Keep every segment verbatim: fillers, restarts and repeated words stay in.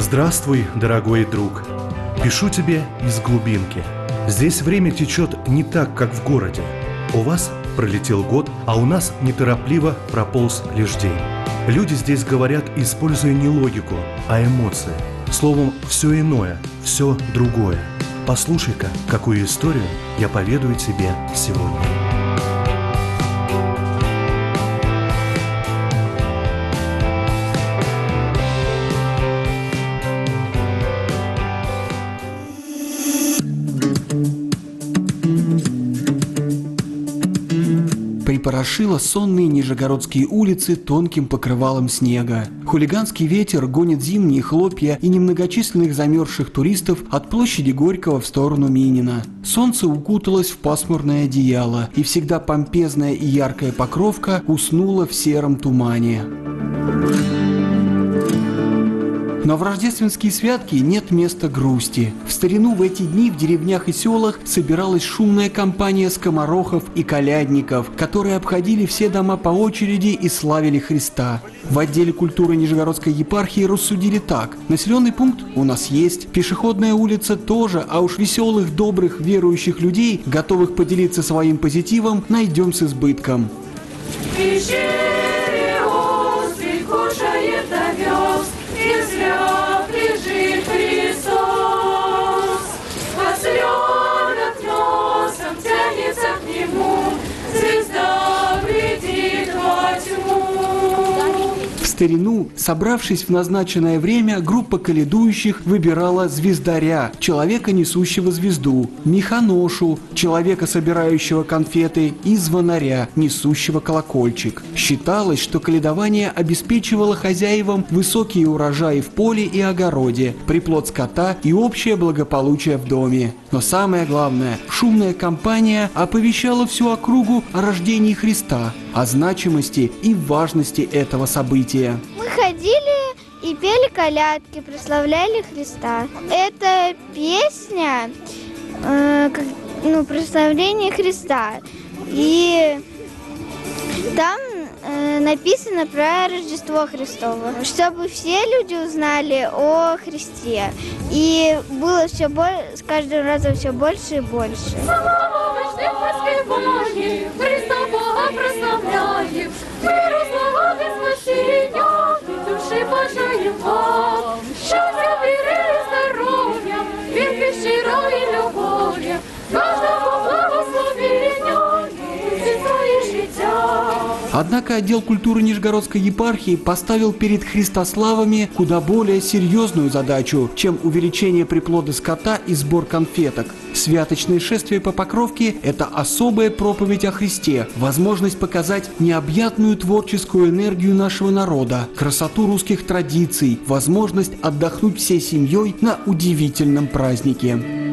Здравствуй, дорогой друг. Пишу тебе из глубинки. Здесь время течет не так, как в городе. У вас пролетел год, а у нас неторопливо прополз лишь день. Люди здесь говорят, используя не логику, а эмоции. Словом, все иное, все другое. Послушай-ка, какую историю я поведаю тебе сегодня. Припорошило сонные нижегородские улицы тонким покрывалом снега. Хулиганский ветер гонит зимние хлопья и немногочисленных замерзших туристов от площади Горького в сторону Минина. Солнце укуталось в пасмурное одеяло, и всегда помпезная и яркая Покровка уснула в сером тумане. Но в рождественские святки нет места грусти. В старину в эти дни в деревнях и селах собиралась шумная компания скоморохов и колядников, которые обходили все дома по очереди и славили Христа. В отделе культуры Нижегородской епархии рассудили так: населенный пункт у нас есть, пешеходная улица тоже, а уж веселых, добрых, верующих людей, готовых поделиться своим позитивом, найдем с избытком. В старину, собравшись в назначенное время, группа колядующих выбирала звездаря, человека, несущего звезду, механошу, человека, собирающего конфеты, и звонаря, несущего колокольчик. Считалось, что колядование обеспечивало хозяевам высокие урожаи в поле и огороде, приплод скота и общее благополучие в доме. Но самое главное, шумная компания оповещала всю округу о рождении Христа, о значимости и важности этого события. Мы ходили и пели колядки, прославляли Христа. Это песня, э, как, ну, прославление Христа. И там э, написано про Рождество Христово, чтобы все люди узнали о Христе. И было все больше, с каждым разом все больше и больше. Однако отдел культуры Нижегородской епархии поставил перед христославами куда более серьезную задачу, чем увеличение приплода скота и сбор конфеток. Святочное шествие по Покровке – это особая проповедь о Христе, возможность показать необъятную творческую энергию нашего народа, красоту русских традиций, возможность отдохнуть всей семьей на удивительном празднике.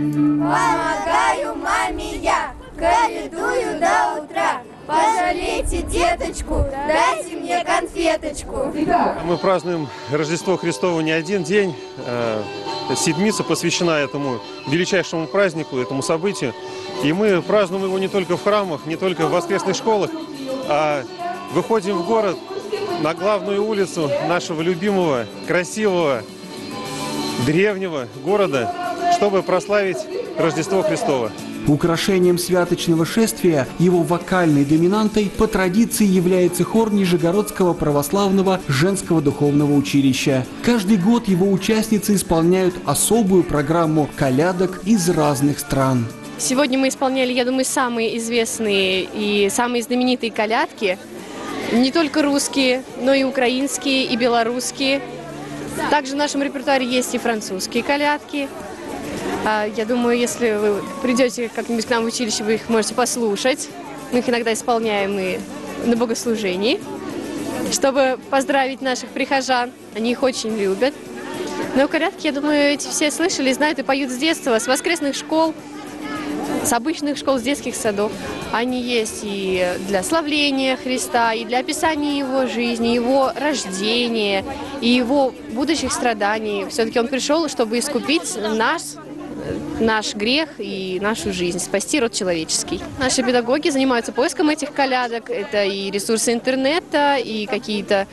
Помогаю маме я, колядую до утра. Пожалейте деточку, дайте мне конфеточку. Мы празднуем Рождество Христово не один день. Седмица посвящена этому величайшему празднику, этому событию. И мы празднуем его не только в храмах, не только в воскресных школах, а выходим в город, на главную улицу нашего любимого, красивого, древнего города, чтобы прославить Рождество Христово. Украшением святочного шествия, его вокальной доминантой, по традиции является хор Нижегородского православного женского духовного училища. Каждый год его участницы исполняют особую программу колядок из разных стран. Сегодня мы исполняли, я думаю, самые известные и самые знаменитые колядки. Не только русские, но и украинские, и белорусские. Также в нашем репертуаре есть и французские колядки. Я думаю, если вы придете как-нибудь к нам в училище, вы их можете послушать. Мы их иногда исполняем и на богослужении, чтобы поздравить наших прихожан. Они их очень любят. Но колядки, я думаю, эти все слышали, знают и поют с детства, с воскресных школ, с обычных школ, с детских садов. Они есть и для славления Христа, и для описания Его жизни, Его рождения, и Его будущих страданий. Все-таки Он пришел, чтобы искупить нас, наш грех и нашу жизнь, спасти род человеческий. Наши педагоги занимаются поиском этих колядок. Это и ресурсы интернета, и какие-то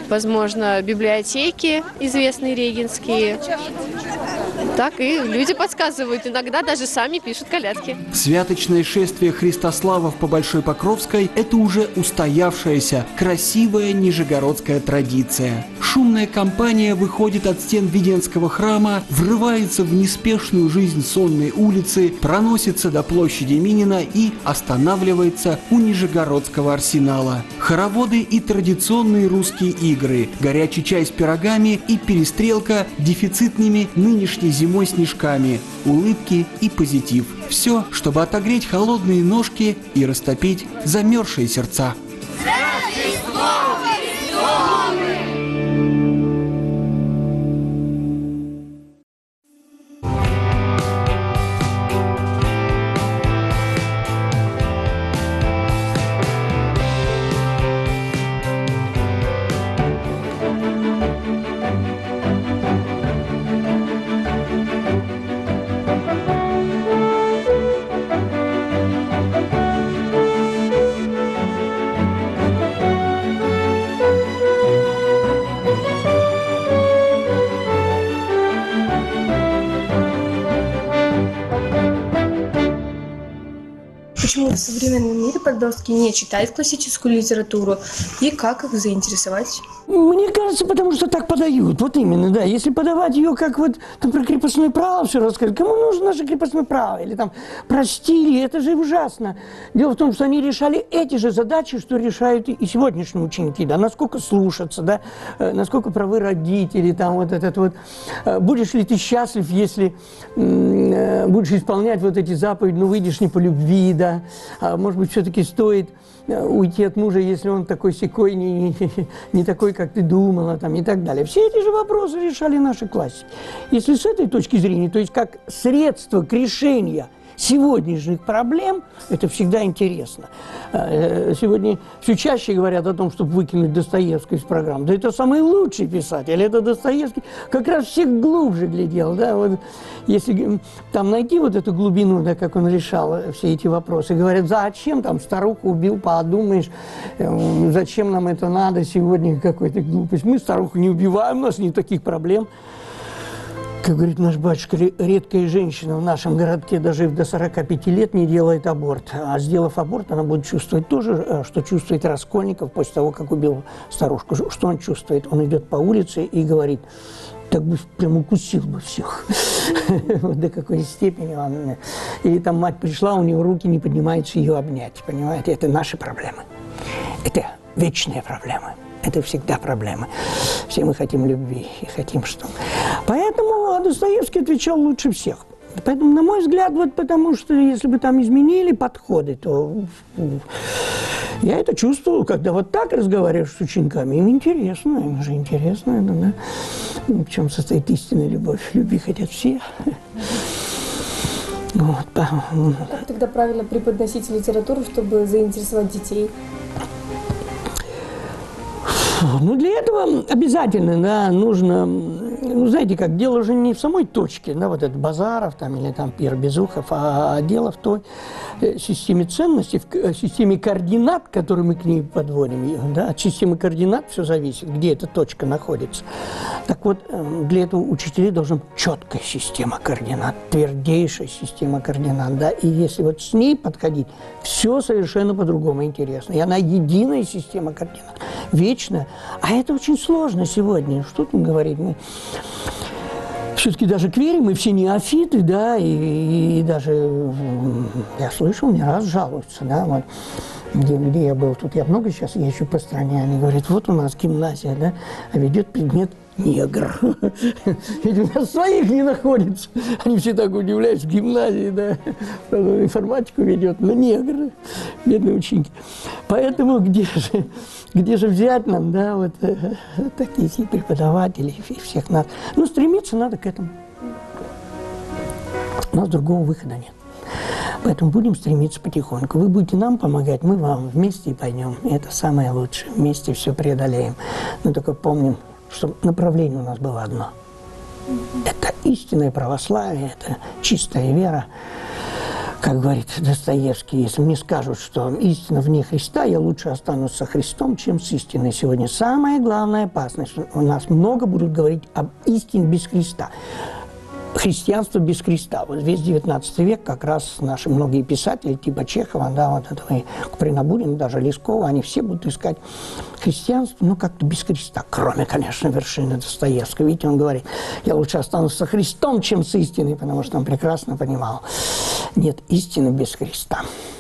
возможно, библиотеки известные регенские. Так и люди подсказывают, иногда даже сами пишут колядки. Святочное шествие Христославов по Большой Покровской – это уже устоявшаяся, красивая нижегородская традиция. Шумная компания выходит от стен Веденского храма, врывается в неспешную жизнь сонной улицы, проносится до площади Минина и останавливается у Нижегородского арсенала. Хороводы и традиционные русские игры, горячий чай с пирогами и перестрелка дефицитными нынешней зимой снежками, улыбки и позитив. Все, чтобы отогреть холодные ножки и растопить замерзшие сердца. Почему в современном мире подростки не читают классическую литературу и как их заинтересовать? Мне кажется, потому что так подают. Вот именно, да. Если подавать ее как вот там, про крепостное право все рассказать, кому нужно наше крепостное право? Или там про стили, это же ужасно. Дело в том, что они решали эти же задачи, что решают и сегодняшние ученики. Да, насколько слушаться, да, насколько правы родители, там вот этот вот. Будешь ли ты счастлив, если будешь исполнять вот эти заповеди, ну выйдешь не по любви, да. А может быть, все-таки стоит уйти от мужа, если он такой сякой, не, не, не такой, как ты думала, там, и так далее. Все эти же вопросы решали наши классики. Если с этой точки зрения, то есть как средство к решению сегодняшних проблем, это всегда интересно. Сегодня все чаще говорят о том, чтобы выкинуть Достоевского из программы. Да это самый лучший писатель, это Достоевский как раз всех глубже глядел. Да? Вот если там найти вот эту глубину, да, как он решал все эти вопросы, говорят, зачем там старуху убил, подумаешь, зачем нам это надо сегодня, какой-то глупость. Мы старуху не убиваем, у нас нет таких проблем. Как говорит наш батюшка, редкая женщина в нашем городке, дожив до сорока пяти лет, не делает аборт. А сделав аборт, она будет чувствовать то же, что чувствует Раскольников после того, как убил старушку. Что он чувствует? Он идет по улице и говорит, так бы прям укусил бы всех. До какой степени он... Или там мать пришла, у нее руки не поднимаются ее обнять. Понимаете, это наши проблемы. Это вечные проблемы. Это всегда проблема. Все мы хотим любви и хотим что. Поэтому Достоевский отвечал лучше всех. Поэтому, на мой взгляд, вот потому что если бы там изменили подходы, то я это чувствовал, когда вот так разговариваешь с учениками. Им интересно, им же интересно. Это, да? В чем состоит истинная любовь? Любви хотят все. Вот. Как тогда правильно преподносить литературу, чтобы заинтересовать детей? Ну, для этого обязательно, да, нужно, ну, знаете как, дело уже не в самой точке, да, вот этот Базаров там или там Пьер Безухов, а дело в той системе ценностей, в системе координат, которые мы к ней подводим, да, от системы координат все зависит, где эта точка находится. Так вот, для этого у учителей должна быть четкая система координат, твердейшая система координат, да, и если вот с ней подходить, все совершенно по-другому интересно. И она единая система координат, вечная. А это очень сложно сегодня. Что тут говорить? Мы все-таки даже к вере мы все неофиты, да, и, и даже я слышал, не раз жалуются, да, вот, где, где я был, тут я много сейчас езжу по стране, они говорят, вот у нас гимназия, да, а ведет предмет негр. Ведь у нас своих не находится. Они все так удивляются, в гимназии, да, информатику ведет, но негры, бедные ученики. Поэтому где же, где же взять нам, да, вот э, таких преподавателей, всех нас. Ну, стремиться надо к этому. У нас другого выхода нет. Поэтому будем стремиться потихоньку. Вы будете нам помогать, мы вам вместе и пойдем. И это самое лучшее. Вместе все преодолеем. Но только помним, что направление у нас было одно. Это истинное православие, это чистая вера, Как говорит Достоевский, если мне скажут, что истина вне Христа, я лучше останусь со Христом, чем с истиной. Сегодня самая главная опасность. У нас много будут говорить об истине без Христа. Христианство без Христа. Вот весь девятнадцатый век как раз наши многие писатели, типа Чехова, да, вот этого, Куприна-Бурина, даже Лескова, они все будут искать христианство, ну, как-то без Христа. Кроме, конечно, вершины Достоевского. Видите, он говорит, я лучше останусь со Христом, чем с истиной, потому что он прекрасно понимал, нет истины без Христа.